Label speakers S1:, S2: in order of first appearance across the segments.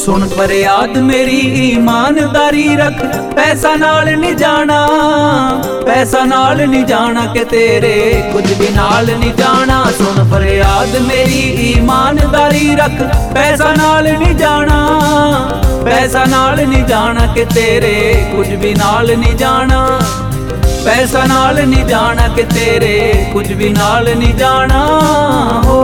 S1: सुन फरियाद मेरी ईमानदारी रख, पैसा नाल नहीं जाना, पैसा नाल नहीं जाना कि तेरे कुछ भी नाल नहीं जाना। सुन फरियाद मेरी ईमानदारी रख, पैसा नाल नहीं जाना, पैसा नाल नहीं जाना कि तेरे कुछ भी नाल नहीं जाना, पैसा नाल नहीं जाना कि तेरे कुछ भी नाल नहीं जाना हो।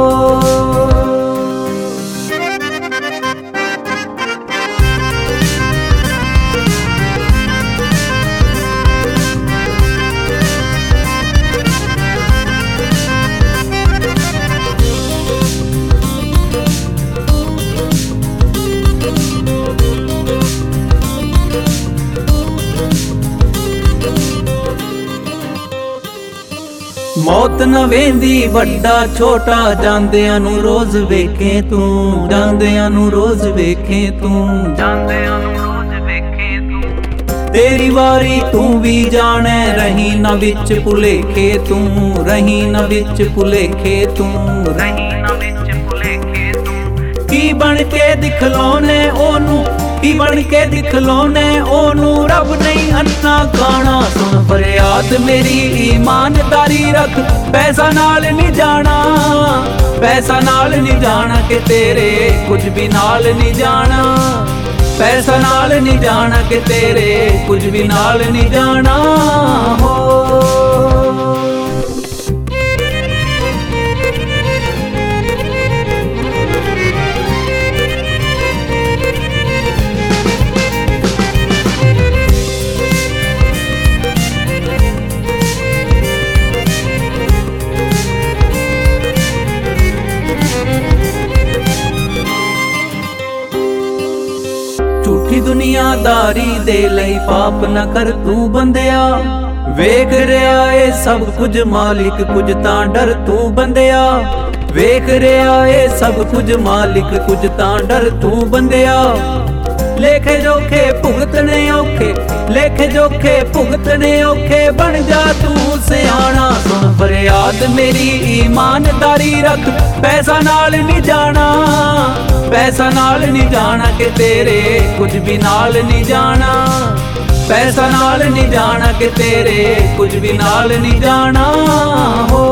S1: मौत न वेंदी वड्डा छोटा, ਜਾਂਦਿਆਂ ਨੂੰ रोज वेखे तू, ਜਾਂਦਿਆਂ ਨੂੰ रोज वेखे तू, ਜਾਂਦਿਆਂ ਨੂੰ रोज वेखे तू। तेरी वारी तू भी जाने, रही न विच भुलेखे तू, रही न विच भुलेखे तू, रही न विच भुलेखे तू। की बन के दिखलाउने ओनू, की बन के दिखलाउने ओनू, रब नहीं अन्ना खाना। सुन फरियाद मेरी ईमानदारी रख, पैसा नाल नहीं जाना, पैसा नाल नहीं जाना कि तेरे कुछ भी नाल नहीं जाना, पैसा नाल नहीं जाना कि तेरे कुछ भी नाल नहीं जाना हो। झूठी दुनियादारी दे लई पाप न कर तू बंदिया, वेख रहा है सब कुछ मालिक कुछ तां डर तू बंदिया, वेख रहा है सब कुछ मालिक कुछ तां डर तू बंदिया। लेखे जोखे भुगतने औखे, लेखे जोखे भुगतने औखे, बन जा तू सियाना। सुन फरियाद मेरी ईमानदारी रख, पैसा नाल नहीं जाना, पैसा नाल नहीं जाना कि तेरे कुछ भी नाल नहीं जाना, पैसा नाल नहीं जाना कि तेरे कुछ भी नाल नहीं जाना हो।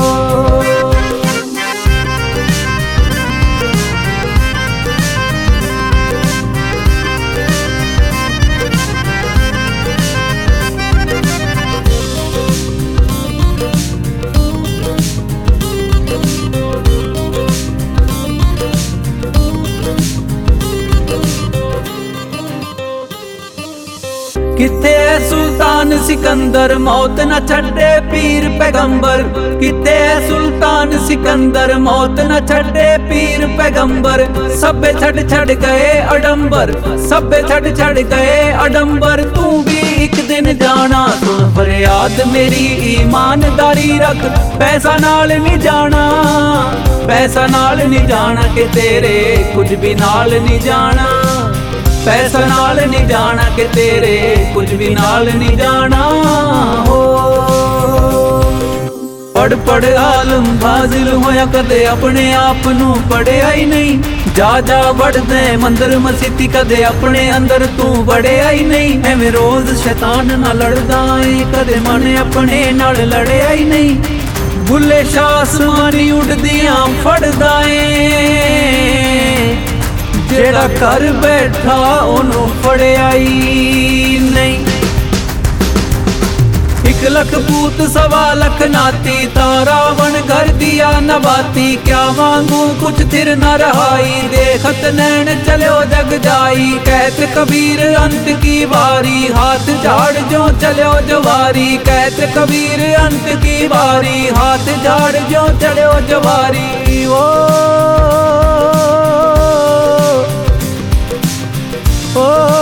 S1: किथे है सुल्तान सिकंदर, मौत न छड्डे पीर पैगंबर, किथे है सुल्तान सिकंदर, मौत न छड्डे पीर पैगंबर। सबे छड़ छड़ गए अडंबर, सबे छड़ छड़ गए अडंबर, तू भी एक दिन जाना। सुन फरियाद मेरी ईमानदारी रख, पैसा नाल नहीं जाना, पैसा नाल नहीं जाना कि तेरे कुछ भी नाल नहीं जाना, पैसा नाल नहीं जाना कि तेरे कुछ भी नाल नहीं जाना हो। पढ़ पढ़ आलम फाजिल होया कदे अपने आप नू पढ़िया ही नहीं, जा जा बढ़दे मंदिर मसीती कदे अपने अंदर तू बढ़िया ही नहीं। एवें रोज शैतान नाल लड़दा है, कदे मन अपने नाल लड़िया ही नहीं। बुले शाह आसमानी उड़दियां फड़दा है, जेड़ा कर बैठा ओनू फड़िया ही नहीं। 1 लख पूत 1.25 लख नाती, रावण घर दिया नबाती, क्या मांगू कुछ थिर न रहाई, देखत नैन चलो जग जाई। कहत कबीर अंत की बारी, हाथ झाड़ जो चलो जवारी, कहत कबीर अंत की बारी, हाथ झाड़ जो चलो जवारी। ओ